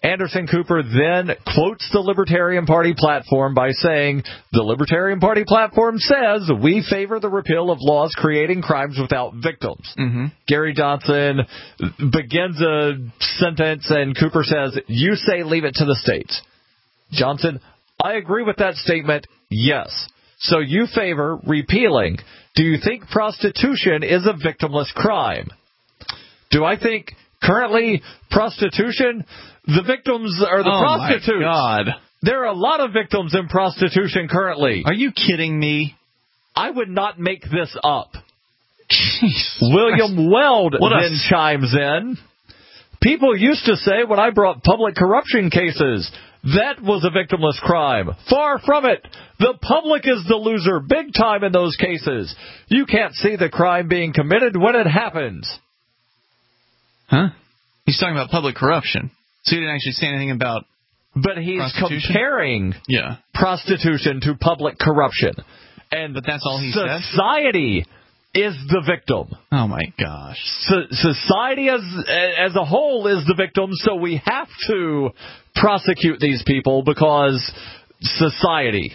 Anderson Cooper then quotes the Libertarian Party platform by saying, the Libertarian Party platform says we favor the repeal of laws creating crimes without victims. Mm-hmm. Gary Johnson begins a sentence and Cooper says, you say leave it to the states. Johnson, I agree with that statement, yes. So you favor repealing. Do you think prostitution is a victimless crime? Do I think currently prostitution, the victims are the oh prostitutes? My God. There are a lot of victims in prostitution currently. Are you kidding me? I would not make this up. Jeez. William Weld what then a... chimes in. People used to say when I brought public corruption cases, that was a victimless crime. Far from it. The public is the loser big time in those cases. You can't see the crime being committed when it happens. Huh? He's talking about public corruption. So he didn't actually say anything about But he's comparing yeah. prostitution to public corruption. And but that's all he said? Society is the victim. Oh, my gosh. So, society as as a whole is the victim, so we have to prosecute these people because society.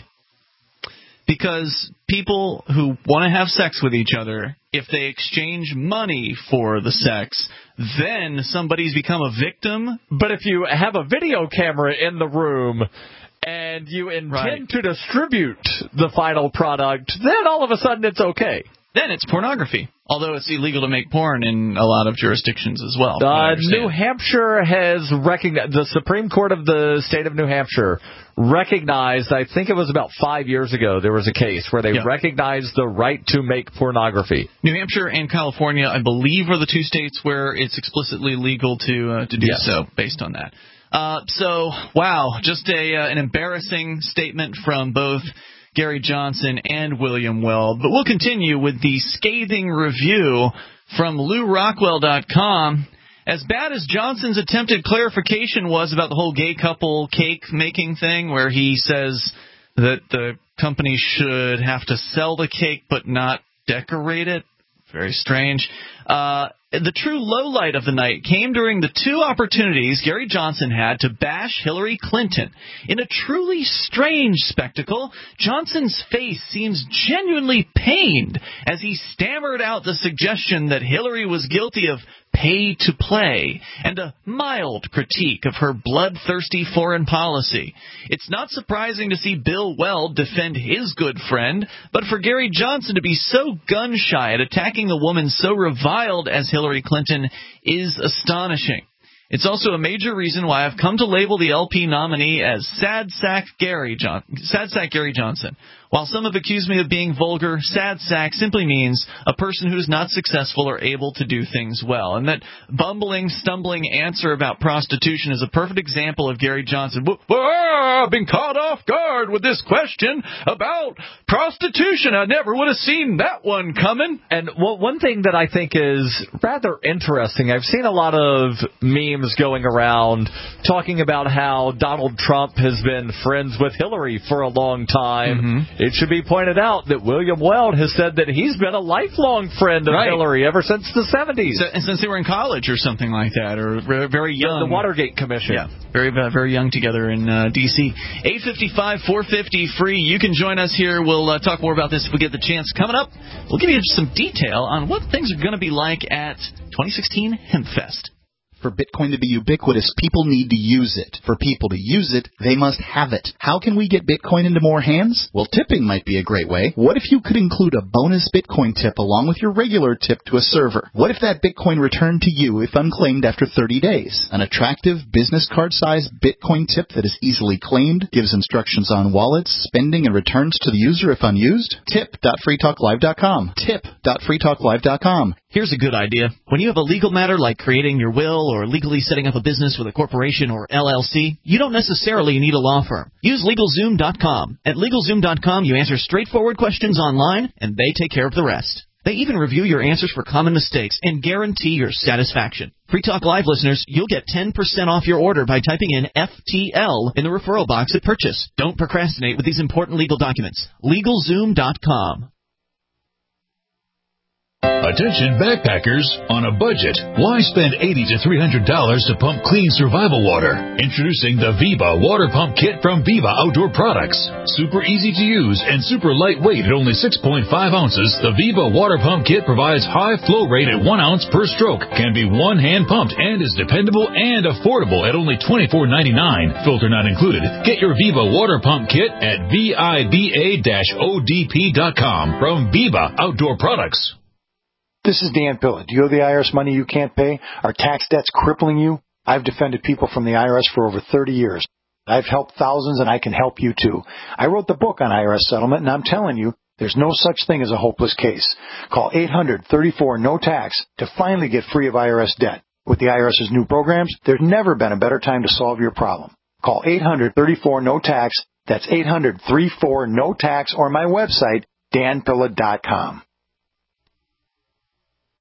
Because people who want to have sex with each other, if they exchange money for the sex, then somebody's become a victim. But if you have a video camera in the room and you intend right. to distribute the final product, then all of a sudden it's okay. Then it's pornography, although it's illegal to make porn in a lot of jurisdictions as well. Uh, New Hampshire has recognized, the Supreme Court of the state of New Hampshire recognized, I think it was about five years ago, there was a case where they yeah. recognized the right to make pornography. New Hampshire and California, I believe, are the two states where it's explicitly legal to uh, to do yes. so based on that. Uh, so, wow, just a uh, an embarrassing statement from both Gary Johnson and William Weld. But we'll continue with the scathing review from Lew Rockwell dot com. As bad as Johnson's attempted clarification was about the whole gay couple cake making thing, where he says that the company should have to sell the cake but not decorate it, very strange. Uh, the true lowlight of the night came during the two opportunities Gary Johnson had to bash Hillary Clinton. In a truly strange spectacle, Johnson's face seems genuinely pained as he stammered out the suggestion that Hillary was guilty of pay to play and a mild critique of her bloodthirsty foreign policy. It's not surprising to see Bill Weld defend his good friend, but for Gary Johnson to be so gun-shy at attacking a woman so reviled as Hillary Clinton is astonishing. It's also a major reason why I've come to label the L P nominee as Sad Sack Gary, John- Sad Sack Gary Johnson. While some have accused me of being vulgar, sad sack simply means a person who is not successful or able to do things well. And that bumbling, stumbling answer about prostitution is a perfect example of Gary Johnson. Well, I've been caught off guard with this question about prostitution. I never would have seen that one coming. And well, one thing that I think is rather interesting, I've seen a lot of memes going around talking about how Donald Trump has been friends with Hillary for a long time. Mm-hmm. It should be pointed out that William Weld has said that he's been a lifelong friend of right. Hillary ever since the seventies. So, and since they were in college or something like that, or very young. The Watergate Commission. Yeah, very very young together in uh, D C eight five five, four fifty, free. You can join us here. We'll uh, talk more about this if we get the chance. Coming up, we'll give you some detail on what things are going to be like at twenty sixteen HempFest. For Bitcoin to be ubiquitous, people need to use it. For people to use it, they must have it. How can we get Bitcoin into more hands? Well, tipping might be a great way. What if you could include a bonus Bitcoin tip along with your regular tip to a server? What if that Bitcoin returned to you if unclaimed after thirty days? An attractive business card-sized Bitcoin tip that is easily claimed, gives instructions on wallets, spending, and returns to the user if unused? tip dot free talk live dot com. tip dot free talk live dot com. Here's a good idea. When you have a legal matter like creating your will or legally setting up a business with a corporation or L L C, you don't necessarily need a law firm. Use LegalZoom dot com. At LegalZoom dot com, you answer straightforward questions online, and they take care of the rest. They even review your answers for common mistakes and guarantee your satisfaction. Free Talk Live listeners, you'll get ten percent off your order by typing in F T L in the referral box at purchase. Don't procrastinate with these important legal documents. LegalZoom dot com. A Attention backpackers on a budget. Why spend eighty to three hundred dollars to pump clean survival water? Introducing the Viva Water Pump Kit from Viva Outdoor Products. Super easy to use and super lightweight at only six point five ounces, the Viva Water Pump Kit provides high flow rate at one ounce per stroke, can be one hand pumped, and is dependable and affordable at only twenty-four ninety-nine. Filter not included. Get your Viva Water Pump Kit at viba dash o d p dot com from Viva Outdoor Products. This is Dan Pilla. Do you owe the I R S money you can't pay? Are tax debts crippling you? I've defended people from the I R S for over thirty years. I've helped thousands, and I can help you too. I wrote the book on I R S settlement, and I'm telling you, there's no such thing as a hopeless case. Call eight hundred, thirty-four, no tax to finally get free of I R S debt. With the I R S's new programs, there's never been a better time to solve your problem. Call eight hundred, thirty-four, no tax. That's eight hundred, thirty-four, no tax, or my website, dan pilla dot com.